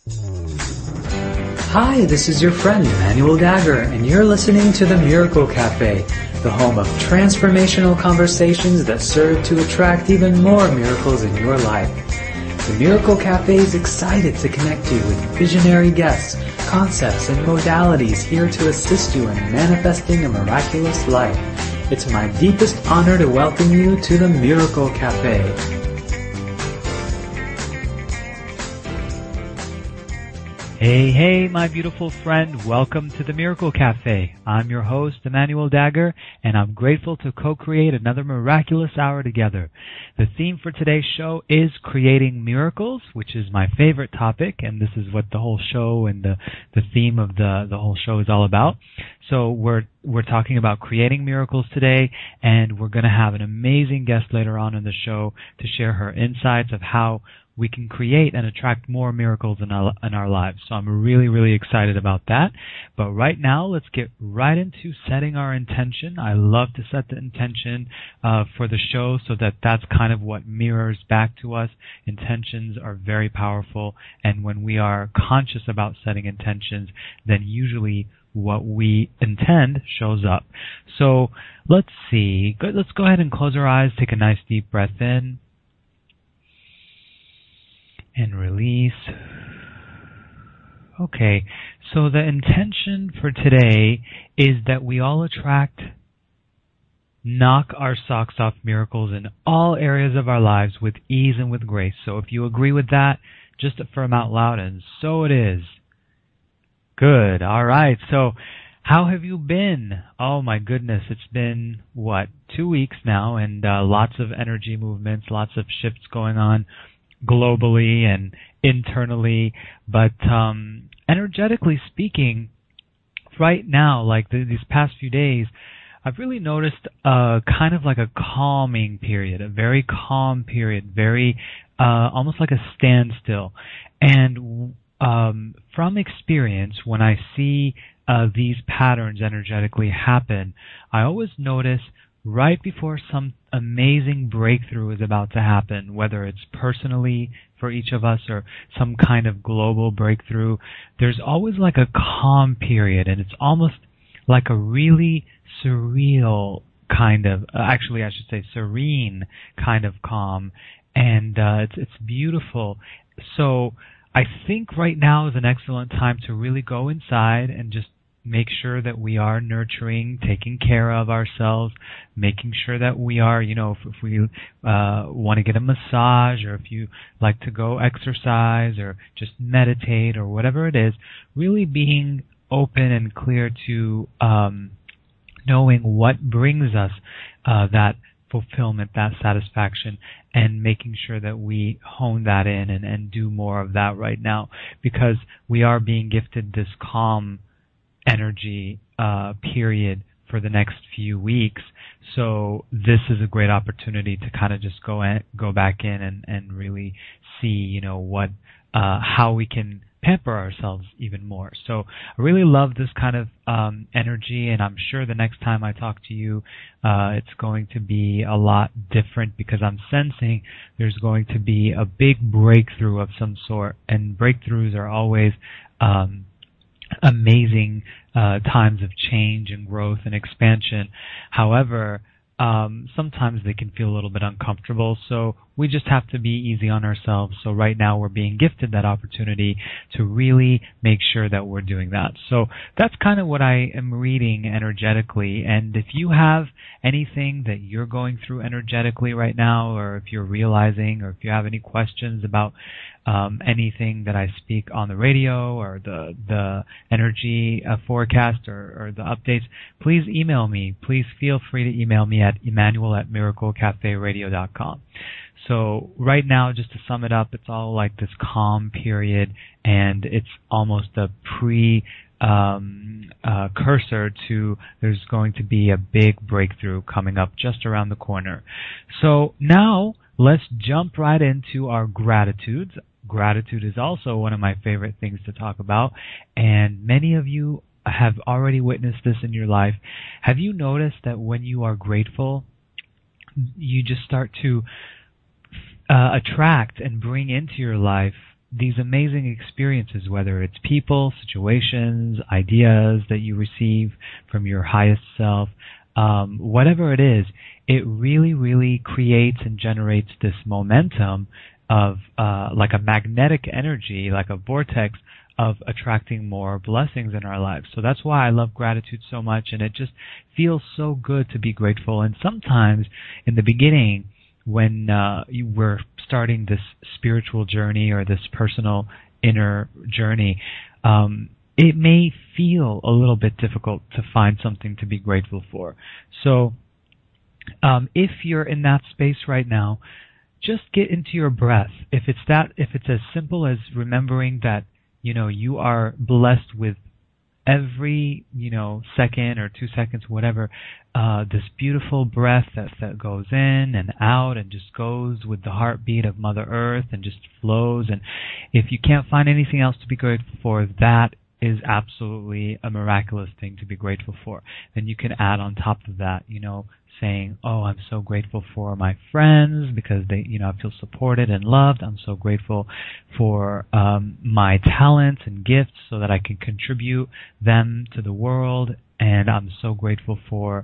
Hi, this is your friend Emmanuel Dagger, and you're listening to the Miracle Cafe, the home of transformational conversations that serve to attract even more miracles in your life. The Miracle Cafe is excited to connect you with visionary guests, concepts, and modalities here to assist you in manifesting a miraculous life. It's my deepest honor to welcome you to the Miracle Cafe. Hey, my beautiful friend. Welcome to the Miracle Cafe. I'm your host, Emmanuel Dagger, and I'm grateful to co-create another miraculous hour together. The theme for today's show is creating miracles, which is my favorite topic, and this is what the whole show and the theme of the whole show is all about. So we're talking about creating miracles today, and we're going to have an amazing guest later on in the show to share her insights of how we can create and attract more miracles in our lives. So I'm really, really excited about that. But right now, let's get right into setting our intention. I love to set the intention for the show so that that's kind of what mirrors back to us. Intentions are very powerful, and when we are conscious about setting intentions, then usually what we intend shows up. So let's see. Let's go ahead and close our eyes, take a nice deep breath in, and release. Okay, so the intention for today is that we all attract knock our socks off miracles in all areas of our lives with ease and with grace. So if you agree with that, just affirm out loud, and so it is. Good. All right. So how have you been? Oh my goodness, it's been, 2 weeks now, and lots of energy movements, lots of shifts going on globally and internally, but energetically speaking, right now, like these past few days, I've really noticed kind of like a calming period, a very calm period, very almost like a standstill. And from experience, when I see these patterns energetically happen, I always notice right before some amazing breakthrough is about to happen, whether it's personally for each of us or some kind of global breakthrough, there's always like a calm period, and it's almost like a really surreal kind of, actually I should say serene kind of calm, and it's beautiful. So I think right now is an excellent time to really go inside and just make sure that we are nurturing, taking care of ourselves, making sure that we are, if we want to get a massage, or if you like to go exercise or just meditate or whatever it is, really being open and clear to knowing what brings us that fulfillment, that satisfaction, and making sure that we hone that in and do more of that right now, because we are being gifted this calm energy period for the next few weeks. So this is a great opportunity to kind of just go back in and really see, what how we can pamper ourselves even more. So I really love this kind of energy, and I'm sure the next time I talk to you, it's going to be a lot different, because I'm sensing there's going to be a big breakthrough of some sort, and breakthroughs are always amazing times of change and growth and expansion. However, sometimes they can feel a little bit uncomfortable, so we just have to be easy on ourselves. So right now we're being gifted that opportunity to really make sure that we're doing that. So that's kind of what I am reading energetically. And if you have anything that you're going through energetically right now, or if you're realizing, or if you have any questions about anything that I speak on the radio, or the energy forecast, or the updates, please email me. Please feel free to email me at Emmanuel@miraclecaferadio.com. So right now, just to sum it up, it's all like this calm period, and it's almost a cursor to there's going to be a big breakthrough coming up just around the corner. So now let's jump right into our gratitudes. Gratitude is also one of my favorite things to talk about, and many of you have already witnessed this in your life. Have you noticed that when you are grateful, you just start to attract and bring into your life these amazing experiences, whether it's people, situations, ideas that you receive from your highest self, whatever it is, it really, really creates and generates this momentum of like a magnetic energy, like a vortex of attracting more blessings in our lives. So that's why I love gratitude so much, and it just feels so good to be grateful. And sometimes in the beginning, when you were starting this spiritual journey or this personal inner journey, it may feel a little bit difficult to find something to be grateful for. So if you're in that space right now, just get into your breath. If it's as simple as remembering that, you are blessed with every, second or 2 seconds, whatever, this beautiful breath that goes in and out and just goes with the heartbeat of Mother Earth and just flows. And if you can't find anything else to be grateful for, that is absolutely a miraculous thing to be grateful for. Then you can add on top of that, saying, oh, I'm so grateful for my friends because they, I feel supported and loved. I'm so grateful for my talents and gifts so that I can contribute them to the world. And I'm so grateful for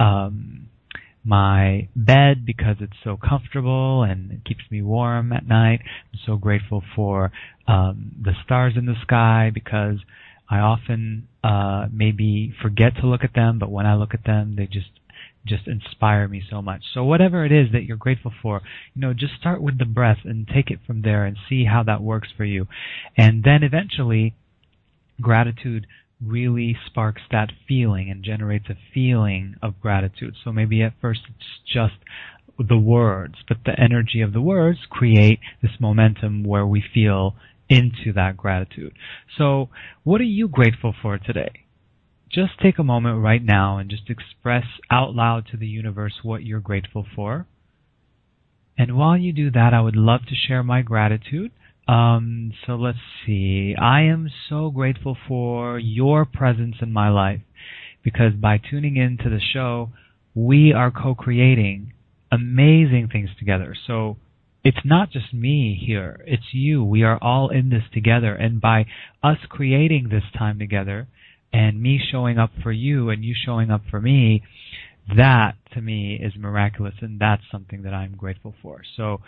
my bed because it's so comfortable and it keeps me warm at night. I'm so grateful for the stars in the sky because I often maybe forget to look at them, but when I look at them, they just inspire me so much. So whatever it is that you're grateful for, just start with the breath and take it from there and see how that works for you. And then eventually, gratitude really sparks that feeling and generates a feeling of gratitude. So maybe at first it's just the words, but the energy of the words create this momentum where we feel into that gratitude. So what are you grateful for today? Just take a moment right now and just express out loud to the universe what you're grateful for. And while you do that, I would love to share my gratitude. So let's see. I am so grateful for your presence in my life because by tuning in to the show, we are co-creating amazing things together. So it's not just me here. It's you. We are all in this together. And by us creating this time together, and me showing up for you and you showing up for me, that to me is miraculous, and that's something that I'm grateful for. So,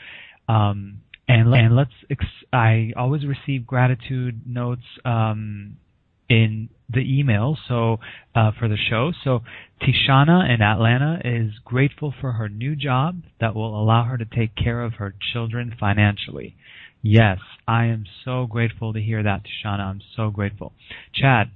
I always receive gratitude notes in the email. So for the show, so Tishana in Atlanta is grateful for her new job that will allow her to take care of her children financially. Yes, I am so grateful to hear that, Tishana. I'm so grateful. Chad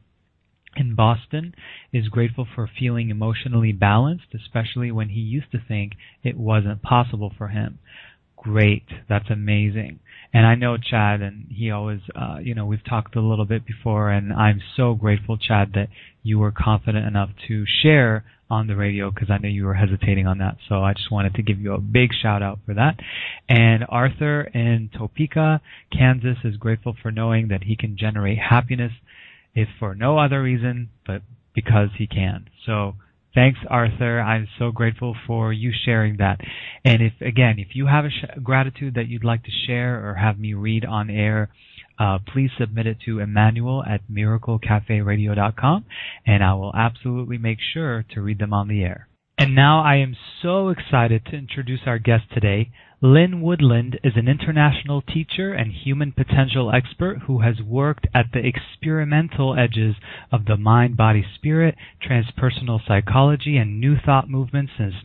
in Boston is grateful for feeling emotionally balanced, especially when he used to think it wasn't possible for him. Great. That's amazing. And I know Chad, and he always, we've talked a little bit before, and I'm so grateful, Chad, that you were confident enough to share on the radio because I know you were hesitating on that. So I just wanted to give you a big shout out for that. And Arthur in Topeka, Kansas is grateful for knowing that he can generate happiness if for no other reason but because he can. So thanks, Arthur. I'm so grateful for you sharing that. And if you have a gratitude that you'd like to share or have me read on air, please submit it to Emmanuel at miraclecaferadio.com, and I will absolutely make sure to read them on the air. And now I am so excited to introduce our guest today. Lynn Woodland is an international teacher and human potential expert who has worked at the experimental edges of the mind-body-spirit, transpersonal psychology, and New Thought movement since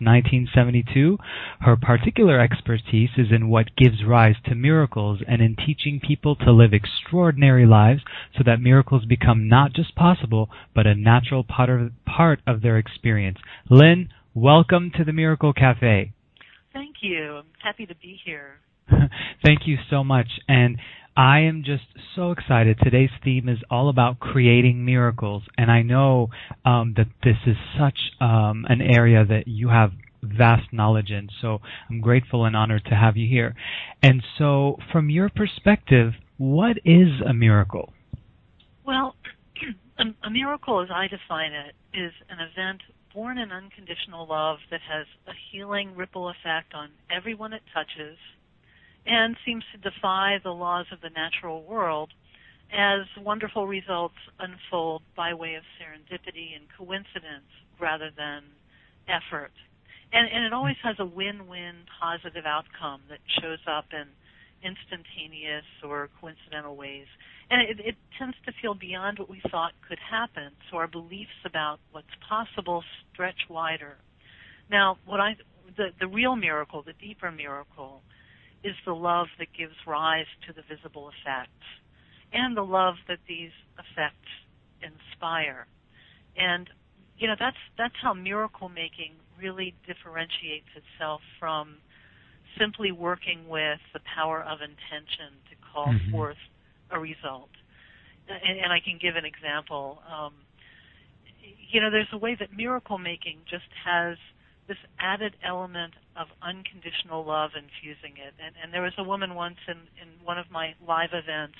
1972. Her particular expertise is in what gives rise to miracles and in teaching people to live extraordinary lives so that miracles become not just possible, but a natural part of their experience. Lynn, welcome to the Miracle Cafe. Thank you. I'm happy to be here. Thank you so much. And I am just so excited. Today's theme is all about creating miracles. And I know that this is such an area that you have vast knowledge in. So I'm grateful and honored to have you here. And so from your perspective, what is a miracle? Well, a miracle, as I define it, is an event born in unconditional love that has a healing ripple effect on everyone it touches. and seems to defy the laws of the natural world as wonderful results unfold by way of serendipity and coincidence rather than effort. And it always has a win-win positive outcome that shows up in instantaneous or coincidental ways. And it tends to feel beyond what we thought could happen, so our beliefs about what's possible stretch wider. Now, the real miracle, the deeper miracle, is the love that gives rise to the visible effects, and the love that these effects inspire. And that's how miracle making really differentiates itself from simply working with the power of intention to call forth a result. And I can give an example. There's a way that miracle making just has this added element of unconditional love infusing it. And there was a woman once in one of my live events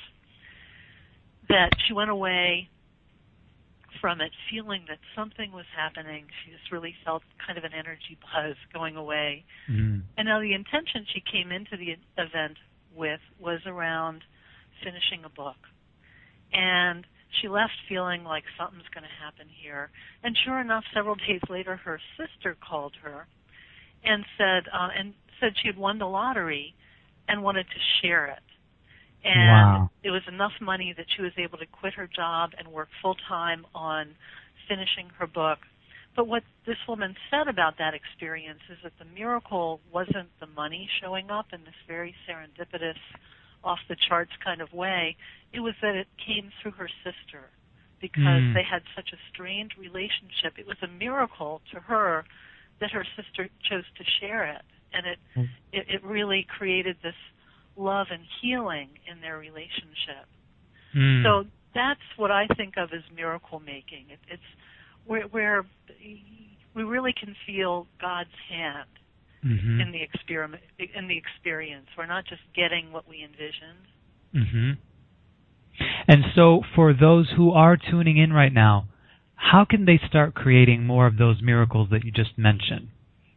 that she went away from it feeling that something was happening. She just really felt kind of an energy buzz going away. Mm-hmm. And now the intention she came into the event with was around finishing a book. And she left feeling like something's going to happen here. And sure enough, several days later, her sister called her and said she had won the lottery and wanted to share it. And it was enough money that she was able to quit her job and work full-time on finishing her book. But what this woman said about that experience is that the miracle wasn't the money showing up in this very serendipitous, off-the-charts kind of way. It was that it came through her sister because they had such a strained relationship. It was a miracle to her that her sister chose to share it. And it really created this love and healing in their relationship. So that's what I think of as miracle making. It's where we really can feel God's hand in the experience. We're not just getting what we envisioned. And so for those who are tuning in right now, how can they start creating more of those miracles that you just mentioned?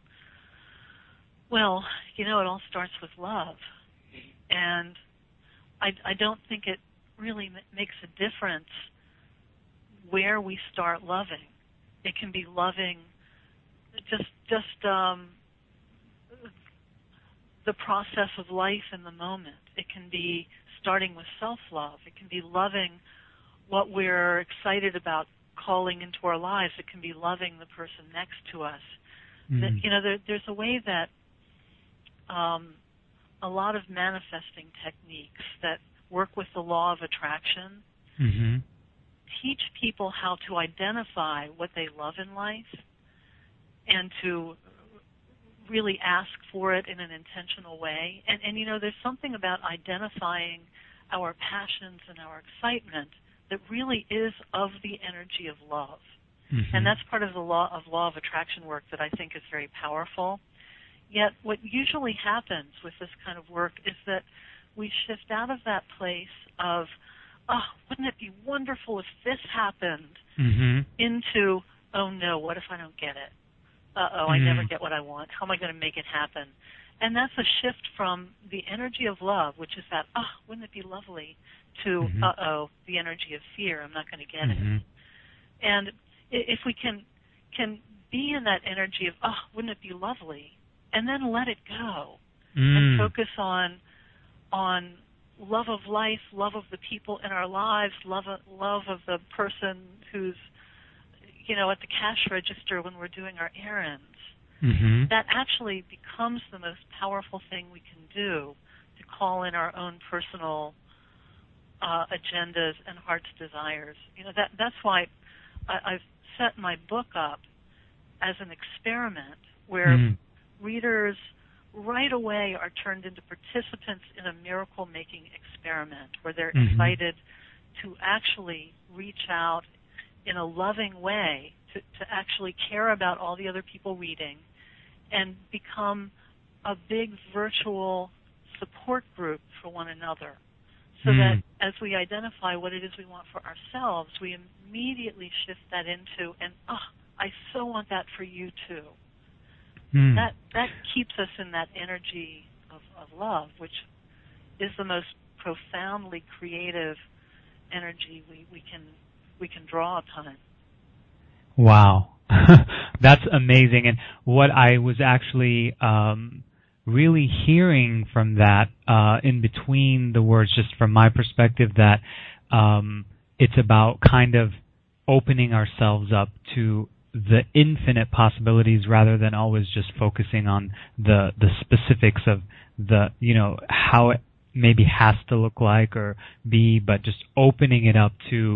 Well, it all starts with love. And I don't think it really makes a difference where we start loving. It can be loving just the process of life in the moment. It can be starting with self-love. It can be loving what we're excited about calling into our lives. It can be loving the person next to us. There's a way that a lot of manifesting techniques that work with the law of attraction teach people how to identify what they love in life and to really ask for it in an intentional way. And there's something about identifying our passions and our excitement that really is of the energy of love. And that's part of the law of attraction work that I think is very powerful. Yet what usually happens with this kind of work is that we shift out of that place of, wouldn't it be wonderful if this happened, into, oh no, what if I don't get it? I never get what I want. How am I going to make it happen? And that's a shift from the energy of love, which is that, wouldn't it be lovely, to, the energy of fear, I'm not going to get it. And if we can be in that energy of, wouldn't it be lovely, and then let it go and focus on love of life, love of the people in our lives, love of the person who's, at the cash register when we're doing our errands. That actually becomes the most powerful thing we can do to call in our own personal agendas and heart's desires. That's why I've set my book up as an experiment where readers right away are turned into participants in a miracle-making experiment where they're invited to actually reach out in a loving way to actually care about all the other people reading and become a big virtual support group for one another so that as we identify what it is we want for ourselves, we immediately shift that into, I so want that for you too. That keeps us in that energy of love, which is the most profoundly creative energy we can draw upon. Wow. That's amazing. And what I was actually really hearing from that, in between the words, just from my perspective, that it's about kind of opening ourselves up to the infinite possibilities rather than always just focusing on the specifics of the, how it maybe has to look like or be, but just opening it up to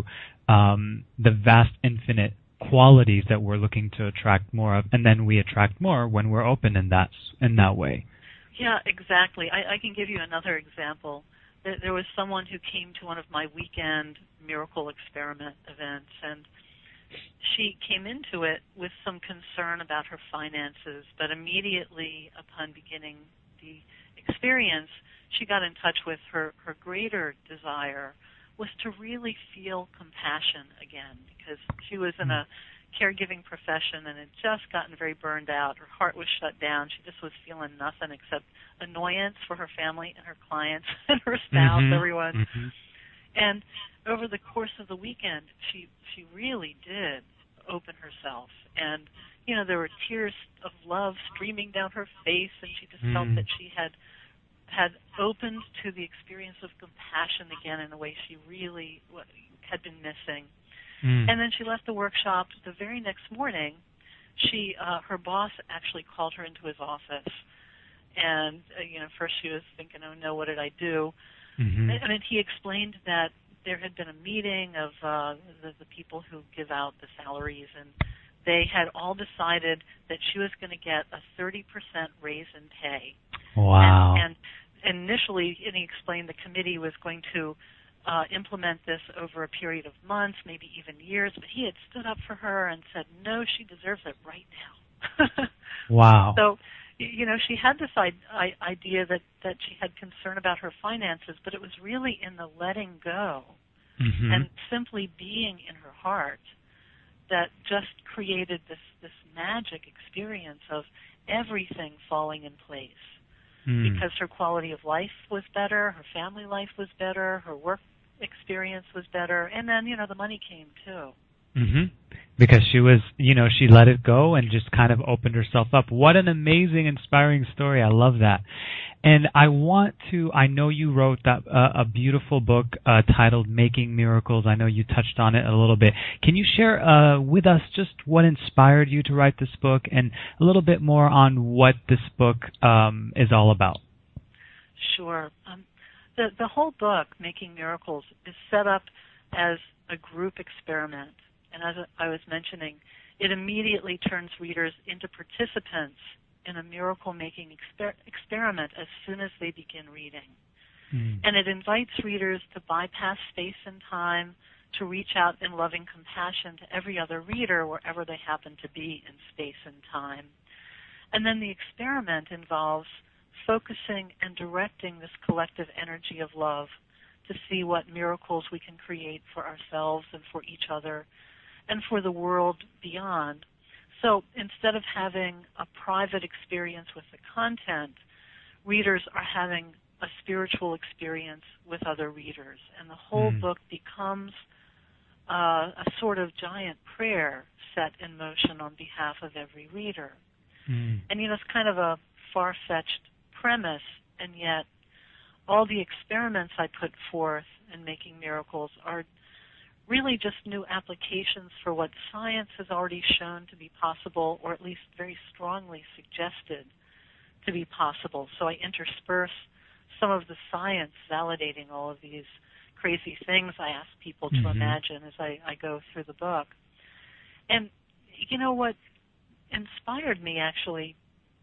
the vast infinite qualities that we're looking to attract more of, and then we attract more when we're open in that way. Yeah, exactly. I can give you another example. There was someone who came to one of my weekend miracle experiment events, and she came into it with some concern about her finances, but immediately upon beginning the experience, she got in touch with her greater desire was to really feel compassion again, because she was in a caregiving profession and had just gotten very burned out. Her heart was shut down. She just was feeling nothing except annoyance for her family and her clients and her spouse, everyone. And over the course of the weekend, she really did open herself. And, there were tears of love streaming down her face, and she just felt that she had opened to the experience of compassion again in a way she really had been missing. And then she left the workshop. The very next morning, her boss actually called her into his office. And, first she was thinking, oh no, what did I do? And then he explained that there had been a meeting of the people who give out the salaries, and they had all decided that she was going to get a 30% raise in pay. Wow. And initially, and he explained the committee was going to implement this over a period of months, maybe even years, but he had stood up for her and said, no, she deserves it right now. Wow. So, she had this idea that she had concern about her finances, but it was really in the letting go and simply being in her heart that just created this magic experience of everything falling in place. Because her quality of life was better, her family life was better, her work experience was better, and then, the money came too. Because she was, she let it go and just kind of opened herself up. What an amazing, inspiring story. I love that. And I know you wrote a beautiful book titled Making Miracles. I know you touched on it a little bit. Can you share with us just what inspired you to write this book and a little bit more on what this book is all about? Sure. The whole book, Making Miracles, is set up as a group experiment. And as I was mentioning, it immediately turns readers into participants in a miracle-making experiment as soon as they begin reading. And it invites readers to bypass space and time, to reach out in loving compassion to every other reader wherever they happen to be in space and time. And then the experiment involves focusing and directing this collective energy of love to see what miracles we can create for ourselves and for each other and for the world beyond. So instead of having a private experience with the content, readers are having a spiritual experience with other readers. And the whole book becomes a sort of giant prayer set in motion on behalf of every reader. And, it's kind of a far-fetched premise, and yet all the experiments I put forth in Making Miracles are really just new applications for what science has already shown to be possible, or at least very strongly suggested to be possible. So I intersperse some of the science validating all of these crazy things I ask people to imagine as I go through the book. And what inspired me actually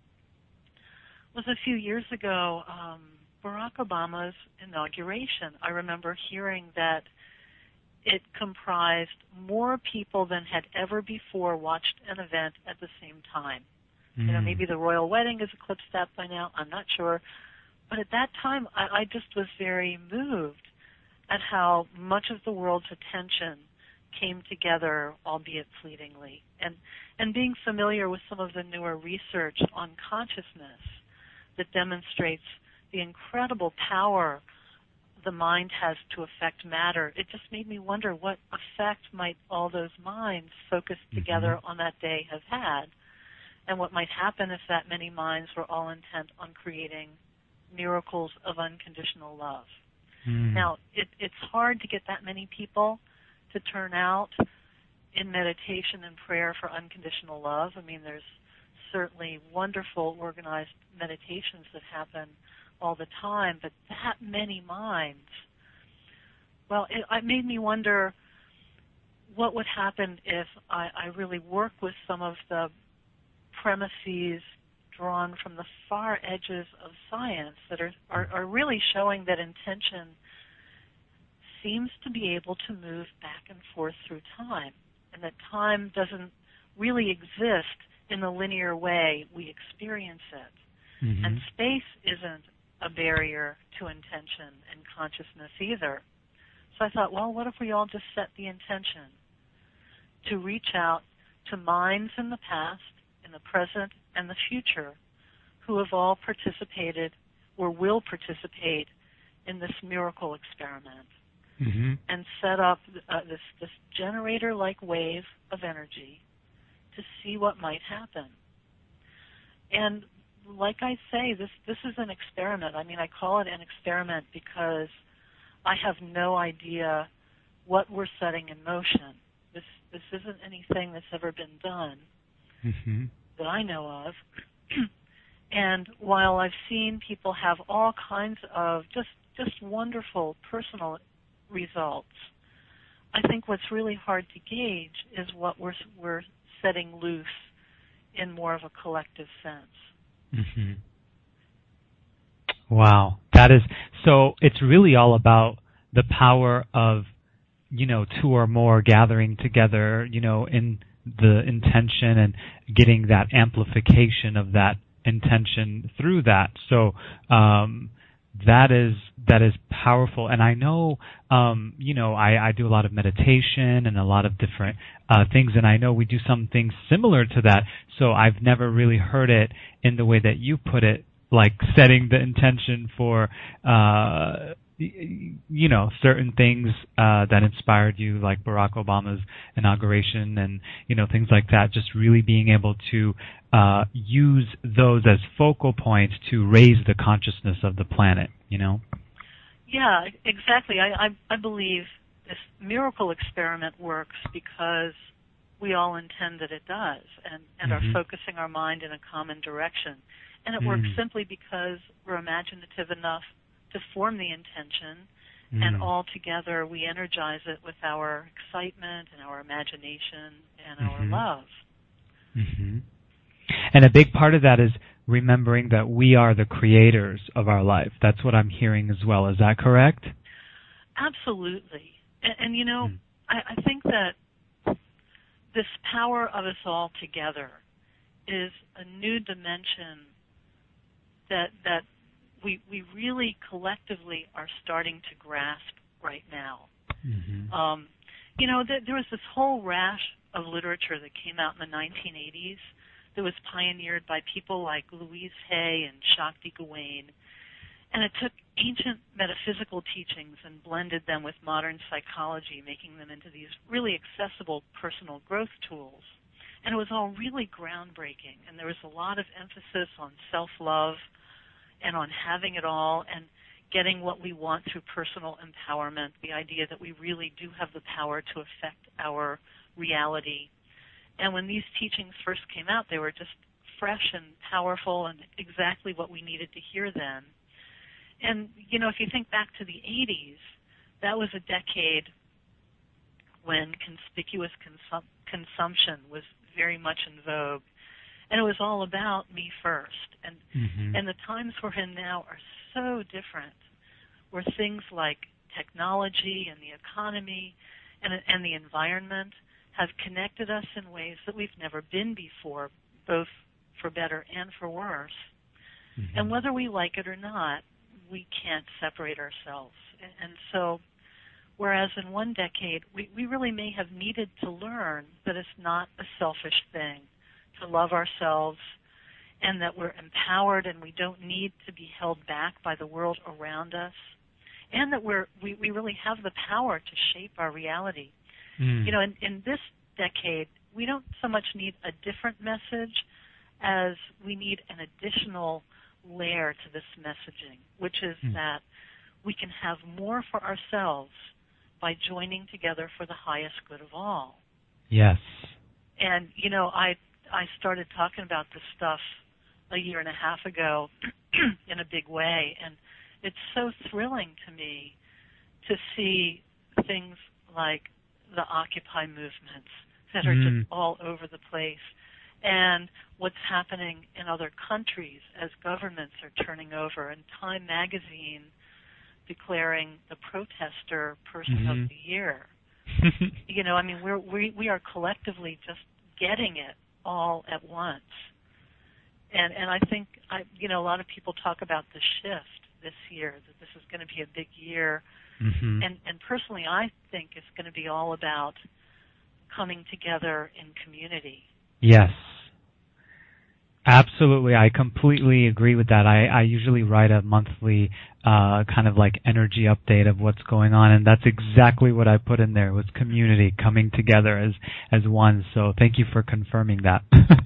was a few years ago, Barack Obama's inauguration. I remember hearing that it comprised more people than had ever before watched an event at the same time. Maybe the royal wedding has eclipsed that by now. I'm not sure. But at that time, I just was very moved at how much of the world's attention came together, albeit fleetingly. And being familiar with some of the newer research on consciousness that demonstrates the incredible power the mind has to affect matter, it just made me wonder what effect might all those minds focused together on that day have had, and what might happen if that many minds were all intent on creating miracles of unconditional love. Now, it's hard to get that many people to turn out in meditation and prayer for unconditional love. I mean, there's certainly wonderful organized meditations that happen all the time, but that many minds, well, it made me wonder what would happen if I really work with some of the premises drawn from the far edges of science that are really showing that intention seems to be able to move back and forth through time, and that time doesn't really exist in the linear way we experience it. And space isn't a barrier to intention and consciousness either. So I thought, well, what if we all just set the intention to reach out to minds in the past, in the present, and the future who have all participated or will participate in this miracle experiment, and set up this generator-like wave of energy to see what might happen. And like I say, this is an experiment. I mean, I call it an experiment because I have no idea what we're setting in motion. This isn't anything that's ever been done that I know of. And while I've seen people have all kinds of just wonderful personal results, I think what's really hard to gauge is what we're setting loose in more of a collective sense. Wow. That is, so it's really all about the power of, two or more gathering together, in the intention and getting that amplification of that intention through that. So, that is powerful. And I know, I do a lot of meditation and a lot of different things, and I know we do some things similar to that. So I've never really heard it in the way that you put it, like setting the intention for, certain things that inspired you, like Barack Obama's inauguration and, things like that, just really being able to use those as focal points to raise the consciousness of the planet, Yeah, exactly. I believe this miracle experiment works because we all intend that it does and are focusing our mind in a common direction. And it works simply because we're imaginative enough to form the intention, and all together we energize it with our excitement and our imagination and our love. And a big part of that is remembering that we are the creators of our life. That's what I'm hearing as well. Is that correct? Absolutely. And I think that this power of us all together is a new dimension that we really collectively are starting to grasp right now. There was this whole rash of literature that came out in the 1980s that was pioneered by people like Louise Hay and Shakti Gawain. And it took ancient metaphysical teachings and blended them with modern psychology, making them into these really accessible personal growth tools. And it was all really groundbreaking. And there was a lot of emphasis on self-love and on having it all and getting what we want through personal empowerment, the idea that we really do have the power to affect our reality. And when these teachings first came out, they were just fresh and powerful and exactly what we needed to hear then. And, if you think back to the 80s, that was a decade when conspicuous consumption was very much in vogue. And it was all about me first. And the times we're in now are so different, where things like technology and the economy and the environment have connected us in ways that we've never been before, both for better and for worse. And whether we like it or not, we can't separate ourselves. And so, whereas in one decade, we really may have needed to learn that it's not a selfish thing to love ourselves and that we're empowered and we don't need to be held back by the world around us. and that we really have the power to shape our reality. Mm. You know, in this decade, we don't so much need a different message as we need an additional layer to this messaging, which is that we can have more for ourselves by joining together for the highest good of all. Yes. And, you know, I started talking about this stuff a year and a half ago in a big way, and it's so thrilling to me to see things like the Occupy movements that are just all over the place, and what's happening in other countries as governments are turning over, and Time magazine declaring the protester person of the year. You know, I mean, we are collectively just getting it all at once. And I think, you know, a lot of people talk about the shift this year, that this is going to be a big year. And personally, I think it's going to be all about coming together in community. Yes. Absolutely. I completely agree with that. I usually write a monthly kind of like energy update of what's going on, and that's exactly what I put in there, was community coming together as one. So thank you for confirming that.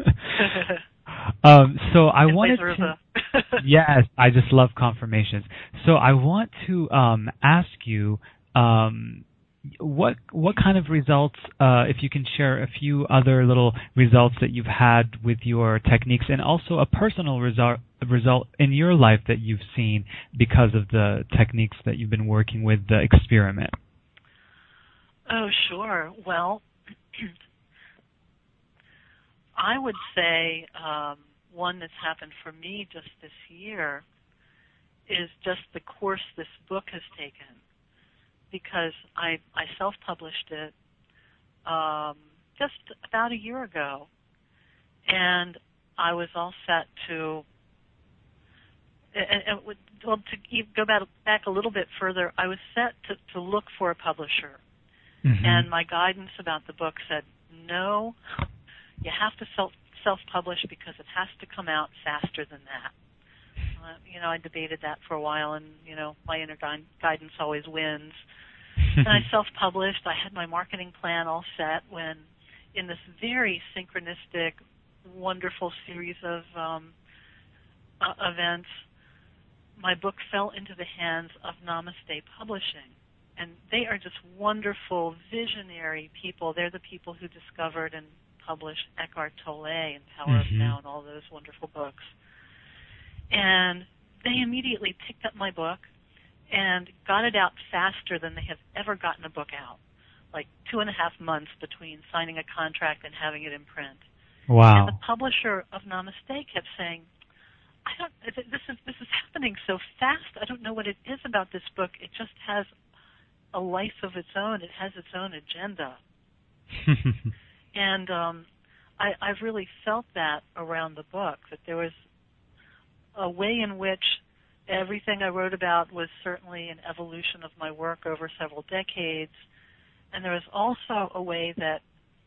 So I wanted to... Yes, I just love confirmations. So I want to ask you... What kind of results, if you can share a few other little results that you've had with your techniques, and also a personal result in your life that you've seen because of the techniques that you've been working with, the experiment? Oh, sure. Well, I would say one that's happened for me just this year is just the course this book has taken. Because I self-published it just about a year ago, and I was all set to. To go back a little bit further, I was set to look for a publisher, and my guidance about the book said, no, you have to self-publish because it has to come out faster than that. You know, I debated that for a while, and, you know, my inner guidance always wins. And I self-published. I had my marketing plan all set when, in this very synchronistic, wonderful series of events, my book fell into the hands of Namaste Publishing. And they are just wonderful, visionary people. They're the people who discovered and published Eckhart Tolle and Power of Now and all those wonderful books. And they immediately picked up my book and got it out faster than they have ever gotten a book out, like 2.5 months between signing a contract and having it in print. Wow. And the publisher of Namaste kept saying, this is happening so fast. I don't know what it is about this book. It just has a life of its own. It has its own agenda. And I've really felt that around the book, that there was a way in which everything I wrote about was certainly an evolution of my work over several decades, and there was also a way that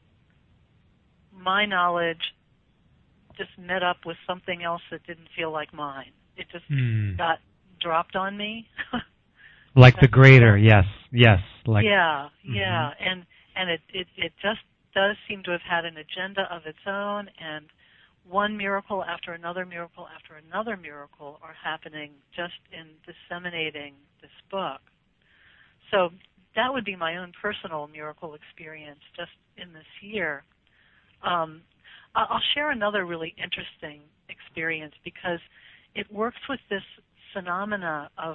my knowledge just met up with something else that didn't feel like mine. It just got dropped on me. Like the greater, yes. Like, And it just does seem to have had an agenda of its own, and one miracle after another miracle after another miracle are happening just in disseminating this book. So that would be my own personal miracle experience just in this year. I'll share another really interesting experience because it works with this phenomena of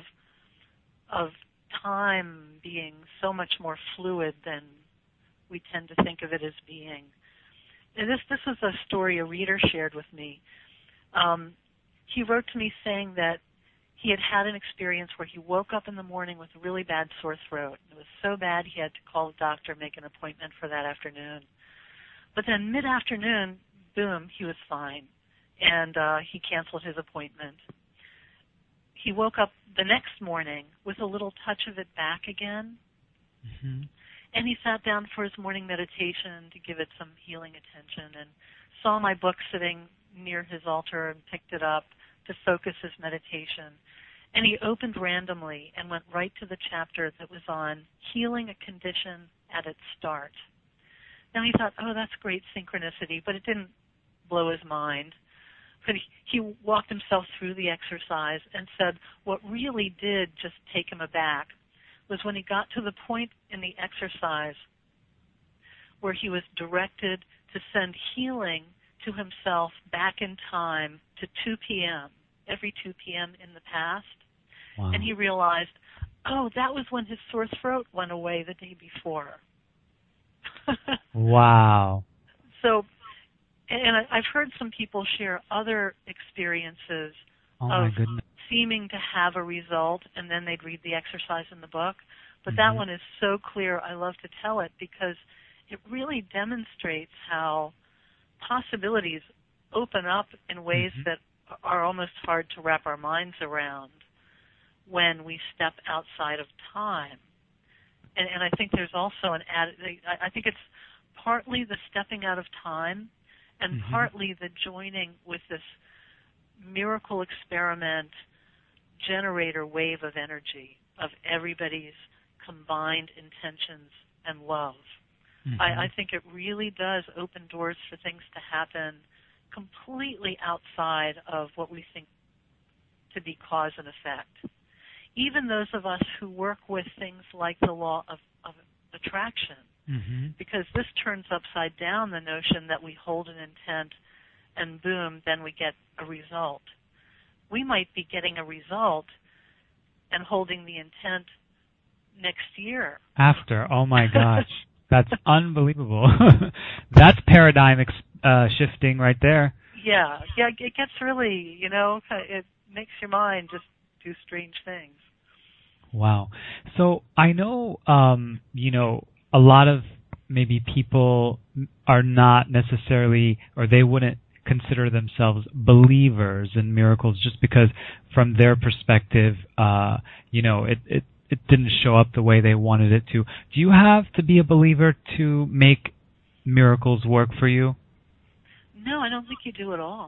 time being so much more fluid than we tend to think of it as being. And this is a story a reader shared with me. He wrote to me saying that he had an experience where he woke up in the morning with a really bad sore throat. It was so bad he had to call the doctor, make an appointment for that afternoon. But then mid-afternoon, boom, he was fine, and he canceled his appointment. He woke up the next morning with a little touch of it back again, and he sat down for his morning meditation to give it some healing attention and saw my book sitting near his altar and picked it up to focus his meditation. And he opened randomly and went right to the chapter that was on healing a condition at its start. Now he thought, oh, that's great synchronicity, but it didn't blow his mind. But he walked himself through the exercise and said what really did just take him aback was when he got to the point in the exercise where he was directed to send healing to himself back in time to 2 p.m., every 2 p.m. in the past. Wow. And he realized, oh, that was when his sore throat went away the day before. Wow. So, and I've heard some people share other experiences my of goodness. seeming to have a result, and then they'd read the exercise in the book. But that one is so clear, I love to tell it because it really demonstrates how possibilities open up in ways that are almost hard to wrap our minds around when we step outside of time. And I think there's also I think it's partly the stepping out of time and partly the joining with this miracle experiment generator wave of energy of everybody's combined intentions and love. I think it really does open doors for things to happen completely outside of what we think to be cause and effect. Even those of us who work with things like the law of attraction, because this turns upside down the notion that we hold an intent and boom, then we get a result. We might be getting a result and holding the intent next year. After, oh my gosh. That's unbelievable. That's paradigm shifting right there. Yeah, it gets really, it makes your mind just do strange things. Wow. So I know, a lot of maybe people are not necessarily, or they wouldn't consider themselves believers in miracles just because from their perspective, it didn't show up the way they wanted it to. Do you have to be a believer to make miracles work for you? No, I don't think you do at all.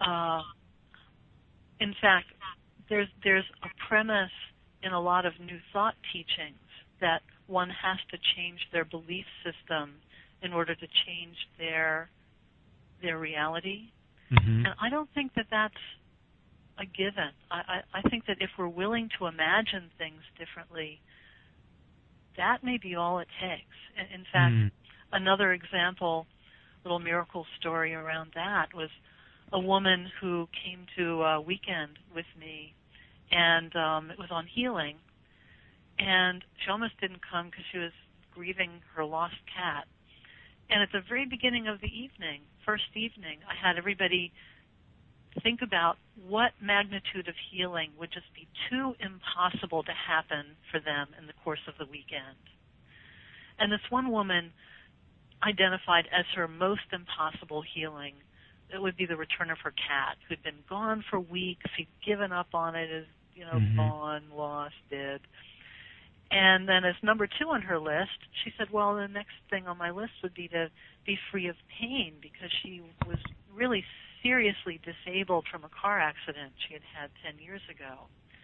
In fact, there's a premise in a lot of New Thought teachings that one has to change their belief system in order to change their reality. And I don't think that that's a given. I think that if we're willing to imagine things differently, that may be all it takes. In fact, another example, little miracle story around that was a woman who came to a weekend with me, and it was on healing, and she almost didn't come because she was grieving her lost cat. And at the very beginning of the evening, first evening, I had everybody think about what magnitude of healing would just be too impossible to happen for them in the course of the weekend. And this one woman identified as her most impossible healing, it would be the return of her cat, who'd been gone for weeks. He'd given up on it as, gone, lost, dead. And then as number 2 on her list, she said, well, the next thing on my list would be to be free of pain because she was really seriously disabled from a car accident she had 10 years ago.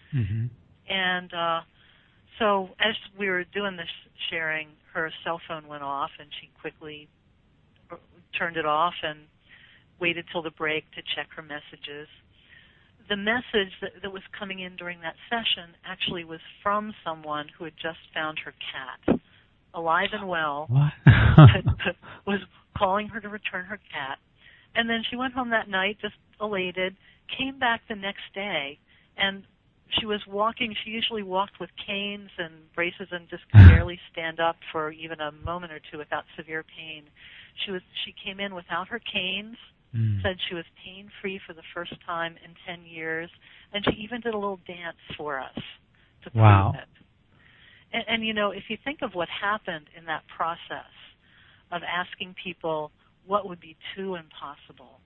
And so as we were doing this sharing, her cell phone went off, and she quickly turned it off and waited till the break to check her messages. The message that was coming in during that session actually was from someone who had just found her cat, alive and well, was calling her to return her cat. And then she went home that night just elated, came back the next day, and she was walking. She usually walked with canes and braces and just could barely stand up for even a moment or two without severe pain. She came in without her canes, said she was pain-free for the first time in 10 years, and she even did a little dance for us to prove it. And if you think of what happened in that process of asking people what would be too impossible,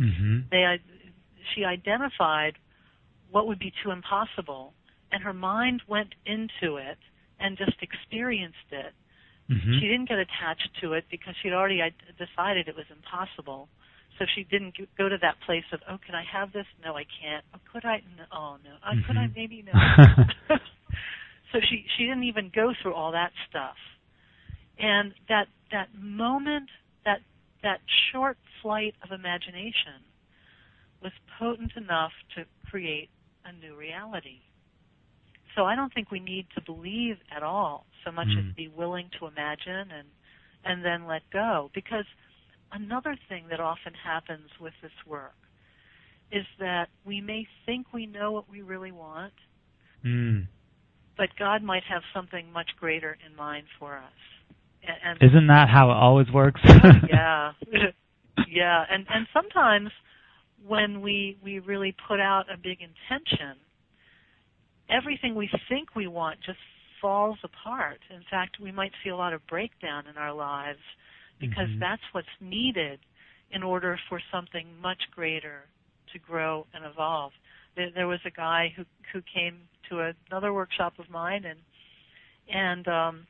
she identified what would be too impossible, and her mind went into it and just experienced it. She didn't get attached to it because she'd already decided it was impossible. So she didn't go to that place of, oh, can I have this? No, I can't. Oh, could I? No, oh, no. Could I? Maybe no. So she didn't even go through all that stuff. And that moment, that short flight of imagination was potent enough to create a new reality. So I don't think we need to believe at all so much as be willing to imagine and then let go. Because another thing that often happens with this work is that we may think we know what we really want, but God might have something much greater in mind for us. And isn't that how it always works? Yeah. Yeah. And sometimes when we really put out a big intention, everything we think we want just falls apart. In fact, we might see a lot of breakdown in our lives because that's what's needed in order for something much greater to grow and evolve. There was a guy who came to another workshop of mine, and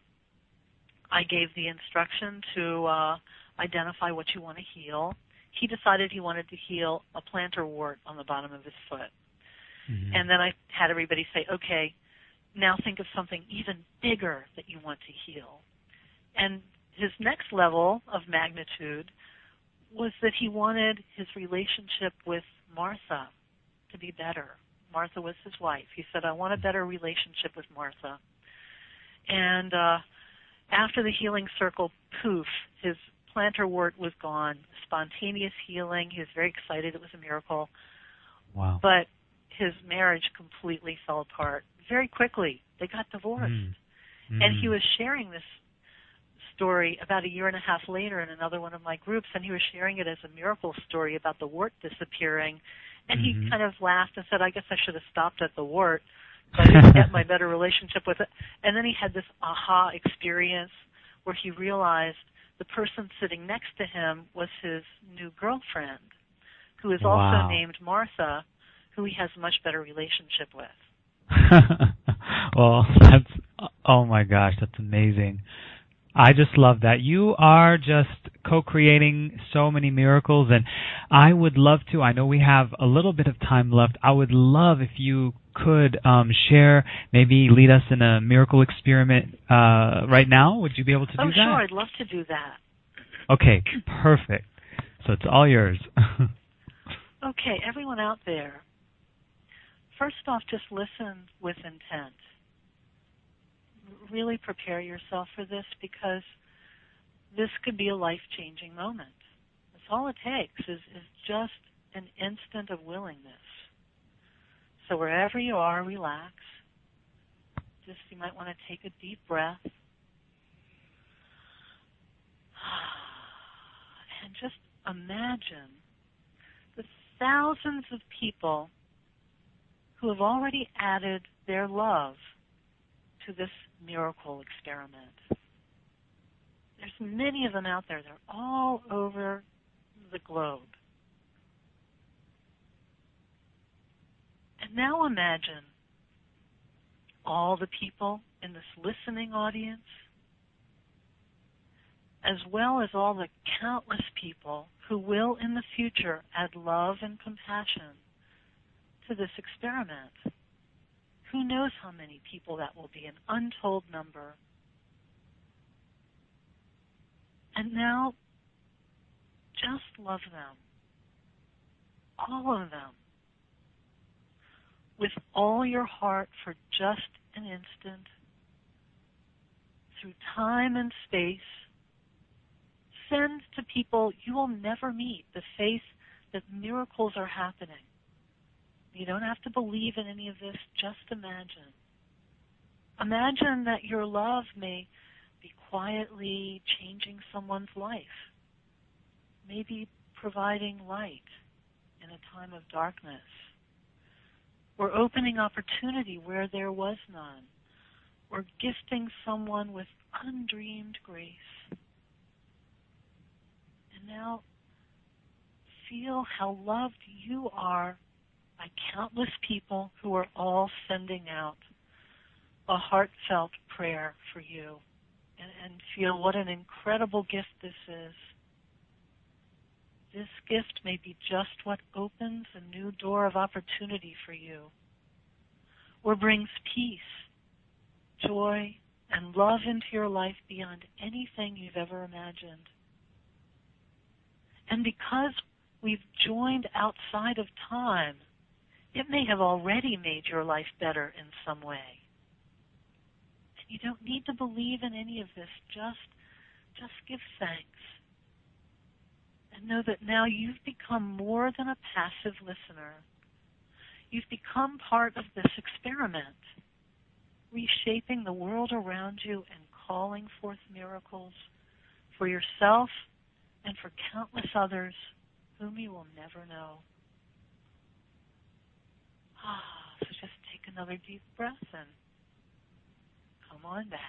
I gave the instruction to identify what you want to heal. He decided he wanted to heal a plantar wart on the bottom of his foot. And then I had everybody say, okay, now think of something even bigger that you want to heal. And his next level of magnitude was that he wanted his relationship with Martha to be better. Martha was his wife. He said, I want a better relationship with Martha. And after the healing circle, poof, his plantar wart was gone. Spontaneous healing. He was very excited. It was a miracle. Wow. But his marriage completely fell apart very quickly. They got divorced. And he was sharing this story about a year and a half later in another one of my groups, and he was sharing it as a miracle story about the wart disappearing. And he kind of laughed and said, I guess I should have stopped at the wart, so I didn't get my better relationship with it. And then he had this aha experience where he realized the person sitting next to him was his new girlfriend, who is also named Martha, who he has a much better relationship with. Well, oh my gosh, that's amazing. I just love that. You are just co-creating so many miracles, and I would love to, I know we have a little bit of time left, I would love if you could share, maybe lead us in a miracle experiment right now. Would you be able to do that? Oh, sure, I'd love to do that. Okay, perfect. So it's all yours. Okay, everyone out there, first off, just listen with intent. Really prepare yourself for this, because this could be a life-changing moment. That's all it takes is just an instant of willingness. So wherever you are, relax. Just you might want to take a deep breath. And just imagine the thousands of people who have already added their love to this miracle experiment. There's many of them out there. They're all over the globe. And now imagine all the people in this listening audience, as well as all the countless people who will in the future add love and compassion to this experiment. Who knows how many people that will be, an untold number. And now, just love them. All of them. With all your heart for just an instant. Through time and space. Send to people you will never meet the faith that miracles are happening. You don't have to believe in any of this. Just imagine. Imagine that your love may be quietly changing someone's life. Maybe providing light in a time of darkness. Or opening opportunity where there was none. Or gifting someone with undreamed grace. And now feel how loved you are by countless people who are all sending out a heartfelt prayer for you, and feel what an incredible gift this is. this gift may be just what opens a new door of opportunity for you, or brings peace, joy, and love into your life beyond anything you've ever imagined. And because we've joined outside of time, it may have already made your life better in some way. And you don't need to believe in any of this. Just give thanks. And know that now you've become more than a passive listener. You've become part of this experiment, reshaping the world around you and calling forth miracles for yourself and for countless others whom you will never know. So just take another deep breath and come on back.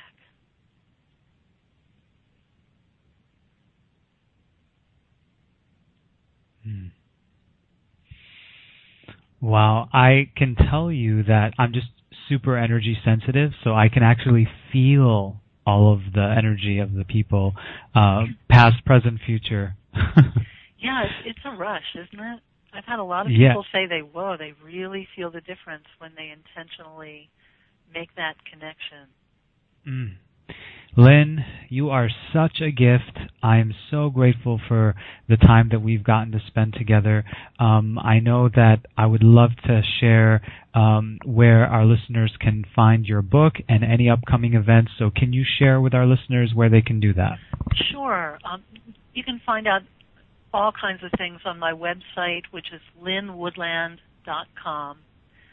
Wow, I can tell you that I'm just super energy sensitive, so I can actually feel all of the energy of the people, past, present, future. Yeah, it's a rush, isn't it? I've had a lot of people say they really feel the difference when they intentionally make that connection. Lynn, you are such a gift. I am so grateful for the time that we've gotten to spend together. I know that I would love to share where our listeners can find your book and any upcoming events. So can you share with our listeners where they can do that? Sure. You can find out all kinds of things on my website, which is lynnwoodland.com,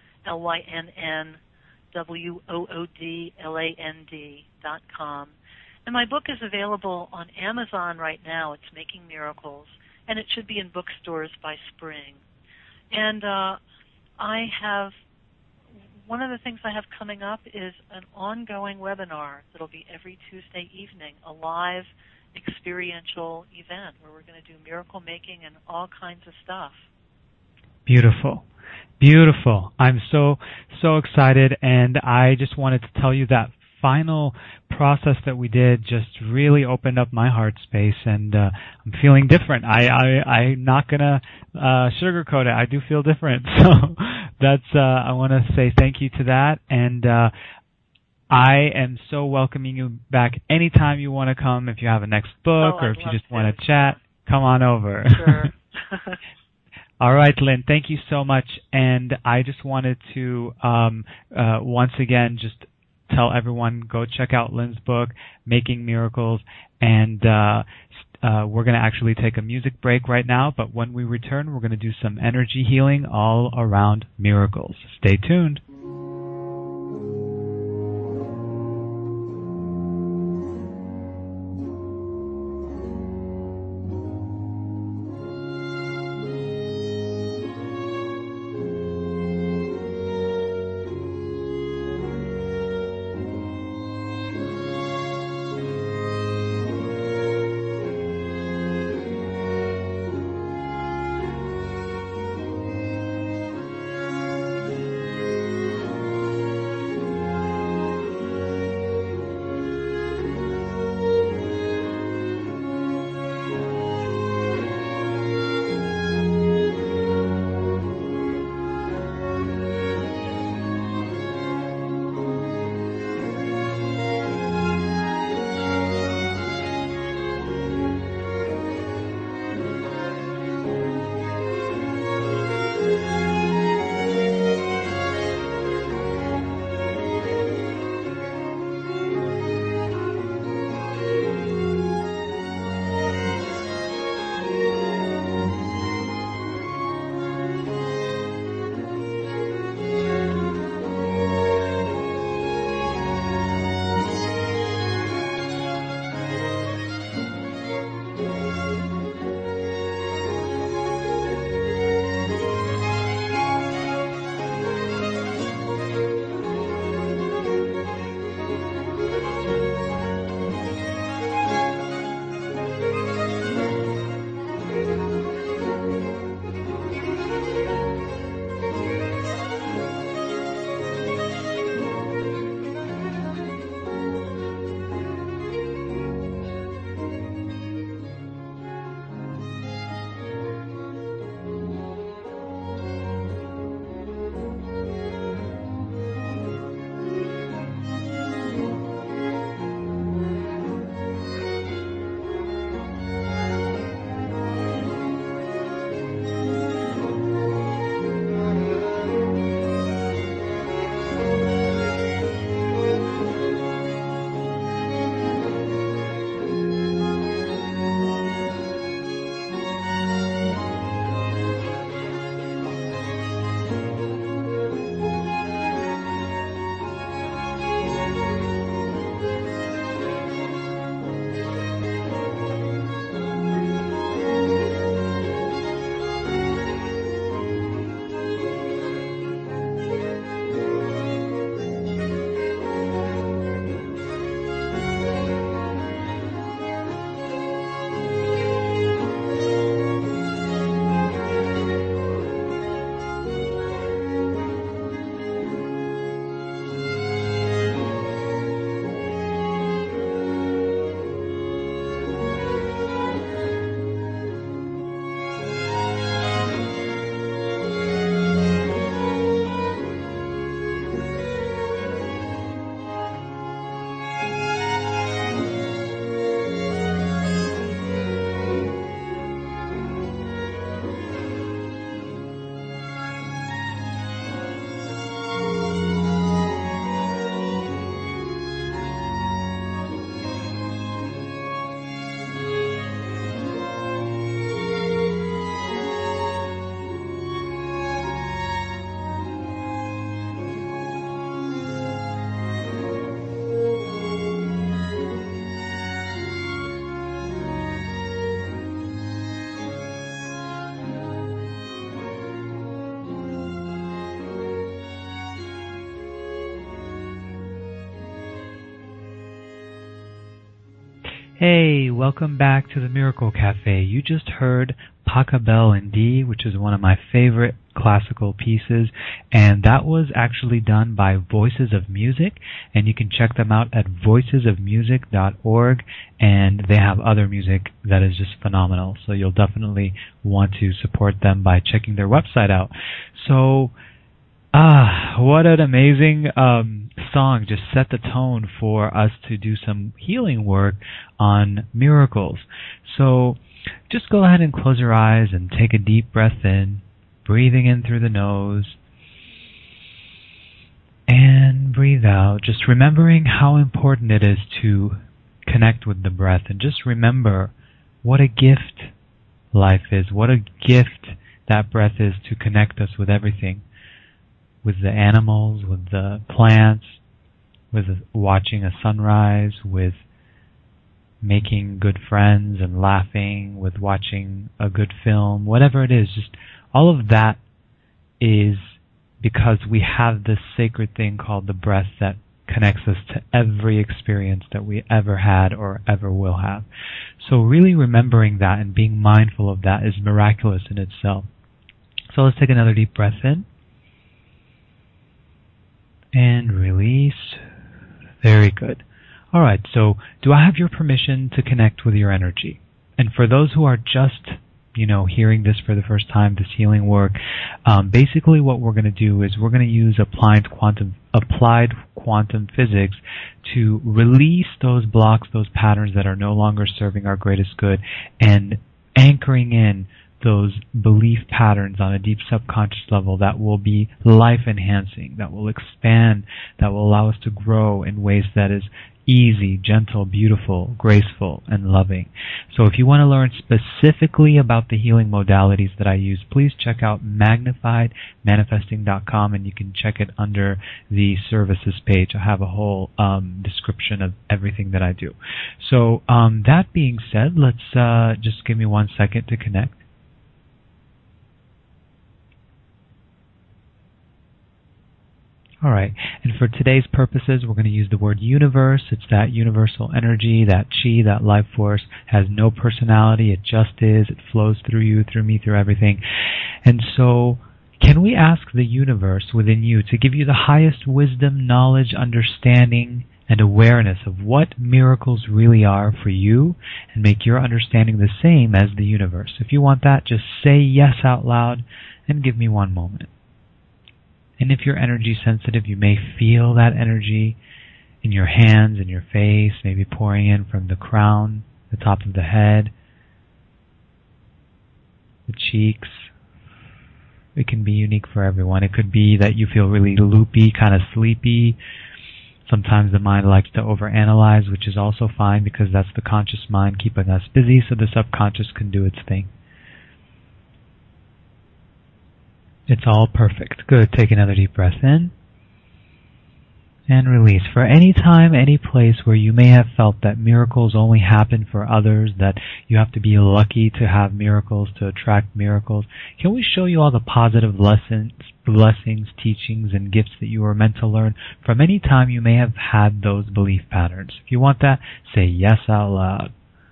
LYNNWOODLAND.com. And my book is available on Amazon right now. It's Making Miracles, and it should be in bookstores by spring. And I have, one of the things I have coming up is an ongoing webinar that'll be every Tuesday evening, a live experiential event where we're going to do miracle making and all kinds of stuff. Beautiful. Beautiful. I'm so excited, and I just wanted to tell you that final process that we did just really opened up my heart space, and I'm feeling different. I'm not going to sugarcoat it. I do feel different. So that's I want to say thank you to that, and I am so welcoming you back anytime you want to come. If you have a next book or if you just want to chat, come on over. Sure. All right, Lynn, thank you so much. And I just wanted to once again just tell everyone, go check out Lynn's book, Making Miracles. And we're going to actually take a music break right now. But when we return, we're going to do some energy healing all around miracles. Stay tuned. Hey, welcome back to the Miracle Cafe. You just heard Pachelbel in D, which is one of my favorite classical pieces, and that was actually done by Voices of Music, and you can check them out at voicesofmusic.org, and they have other music that is just phenomenal, so you'll definitely want to support them by checking their website out. So, what an amazing song. Just set the tone for us to do some healing work on miracles. So just go ahead and close your eyes and take a deep breath in, breathing in through the nose, and breathe out, just remembering how important it is to connect with the breath, and just remember what a gift life is, what a gift that breath is to connect us with everything, with the animals, with the plants, with watching a sunrise, with making good friends and laughing, with watching a good film, whatever it is, just all of that is because we have this sacred thing called the breath that connects us to every experience that we ever had or ever will have. So really remembering that and being mindful of that is miraculous in itself. So let's take another deep breath in. And release. Very good. All right, so do I have your permission to connect with your energy? And for those who are just, hearing this for the first time, this healing work, basically what we're going to do is we're going to use applied quantum physics to release those blocks, those patterns that are no longer serving our greatest good, and anchoring in those belief patterns on a deep subconscious level that will be life-enhancing, that will expand, that will allow us to grow in ways that is easy, gentle, beautiful, graceful, and loving. So if you want to learn specifically about the healing modalities that I use, please check out magnifiedmanifesting.com, and you can check it under the services page. I have a whole description of everything that I do. So that being said, let's just give me 1 second to connect. All right, and for today's purposes, we're going to use the word universe. It's that universal energy, that chi, that life force, has no personality. It just is. It flows through you, through me, through everything. And so, can we ask the universe within you to give you the highest wisdom, knowledge, understanding, and awareness of what miracles really are for you, and make your understanding the same as the universe? If you want that, just say yes out loud and give me 1 moment. And if you're energy sensitive, you may feel that energy in your hands, in your face, maybe pouring in from the crown, the top of the head, the cheeks. It can be unique for everyone. It could be that you feel really loopy, kind of sleepy. Sometimes the mind likes to overanalyze, which is also fine because that's the conscious mind keeping us busy, so the subconscious can do its thing. It's all perfect. Good. Take another deep breath in and release. For any time, any place where you may have felt that miracles only happen for others, that you have to be lucky to have miracles, to attract miracles, can we show you all the positive lessons, blessings, teachings, and gifts that you were meant to learn from any time you may have had those belief patterns? If you want that, say yes out loud.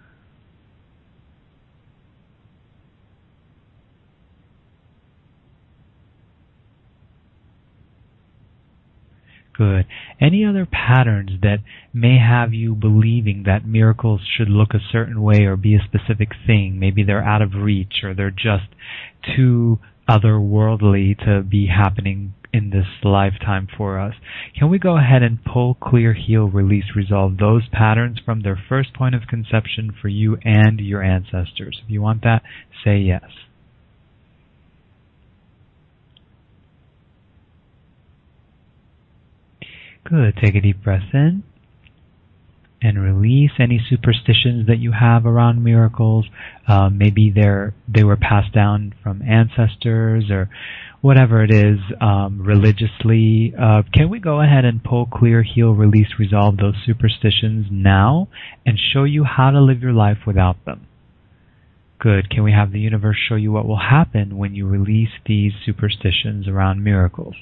Good. Any other patterns that may have you believing that miracles should look a certain way or be a specific thing? Maybe they're out of reach or they're just too otherworldly to be happening in this lifetime for us. Can we go ahead and pull, clear, heal, release, resolve those patterns from their first point of conception for you and your ancestors? If you want that, say yes. Good. Take a deep breath in and release any superstitions that you have around miracles. Maybe they were passed down from ancestors or whatever it is, religiously. Can we go ahead and pull, clear, heal, release, resolve those superstitions now and show you how to live your life without them? Good. Can we have the universe show you what will happen when you release these superstitions around miracles?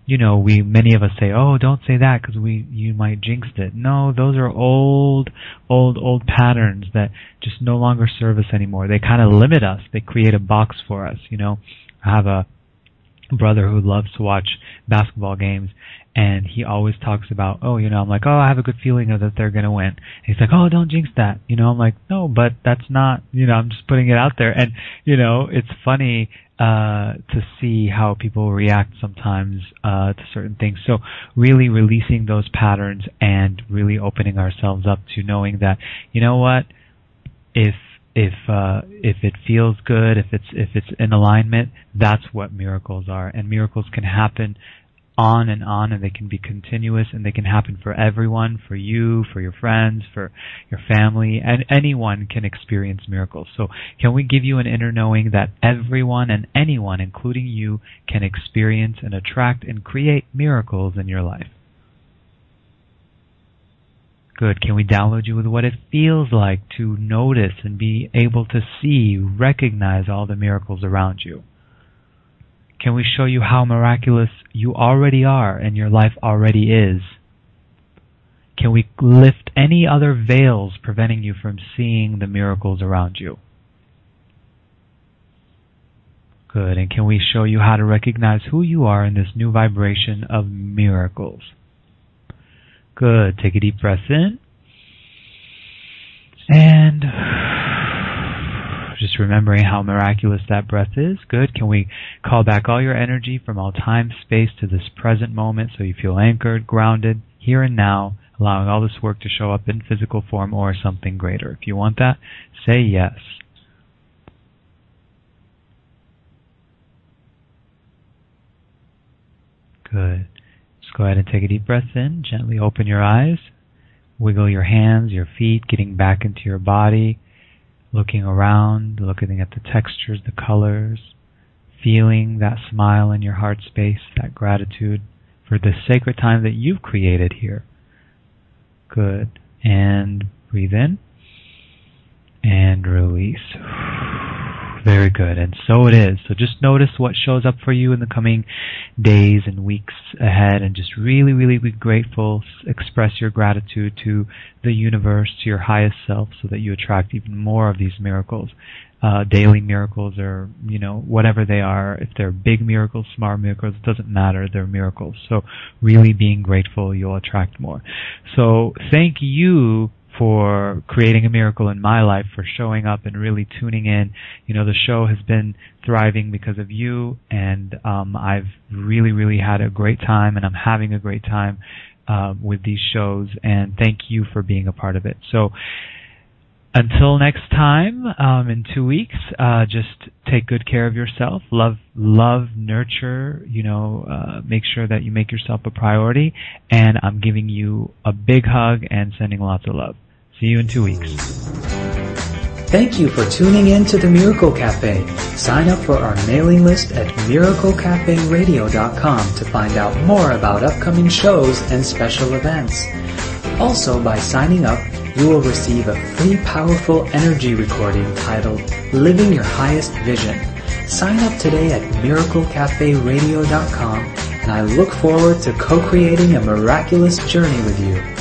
many of us say, oh, don't say that because you might jinx it. No, those are old patterns that just no longer serve us anymore. They kind of limit us. They create a box for us. I have a brother who loves to watch basketball games, and he always talks about, I'm like, I have a good feeling that they're going to win. And he's like, oh, don't jinx that. I'm like, no, but that's not, I'm just putting it out there. And, it's funny to see how people react sometimes to certain things. So really releasing those patterns and really opening ourselves up to knowing that, if it feels good, if it's in alignment, that's what miracles are. And miracles can happen on, and they can be continuous, and they can happen for everyone, for you, for your friends, for your family, and anyone can experience miracles. So can we give you an inner knowing that everyone and anyone, including you, can experience and attract and create miracles in your life? Good. Can we download you with what it feels like to notice and be able to see, recognize all the miracles around you? Can we show you how miraculous you already are and your life already is? Can we lift any other veils preventing you from seeing the miracles around you? Good. And can we show you how to recognize who you are in this new vibration of miracles? Good. Take a deep breath in. And just remembering how miraculous that breath is. Good. Can we call back all your energy from all time, space to this present moment so you feel anchored, grounded, here and now, allowing all this work to show up in physical form or something greater. If you want that, say yes. Good. Just go ahead and take a deep breath in. Gently open your eyes. Wiggle your hands, your feet, getting back into your body. Looking around, looking at the textures, the colors, feeling that smile in your heart space, that gratitude for the sacred time that you've created here. Good. And breathe in and release. Very good. And so it is. So just notice what shows up for you in the coming days and weeks ahead, and just really, really be grateful. Express your gratitude to the universe, to your highest self, so that you attract even more of these miracles. Daily miracles, or, whatever they are. If they're big miracles, small miracles, it doesn't matter. They're miracles. So really being grateful, you'll attract more. So thank you for creating a miracle in my life, for showing up and really tuning in. The show has been thriving because of you, and I've really, really had a great time, and I'm having a great time with these shows, and thank you for being a part of it. So until next time, in 2 weeks, just take good care of yourself. Love, nurture, make sure that you make yourself a priority, and I'm giving you a big hug and sending lots of love. See you in 2 weeks. Thank you for tuning in to the Miracle Cafe. Sign up for our mailing list at miraclecaferadio.com to find out more about upcoming shows and special events. Also, by signing up, you will receive a free powerful energy recording titled Living Your Highest Vision. Sign up today at miraclecaferadio.com, and I look forward to co-creating a miraculous journey with you.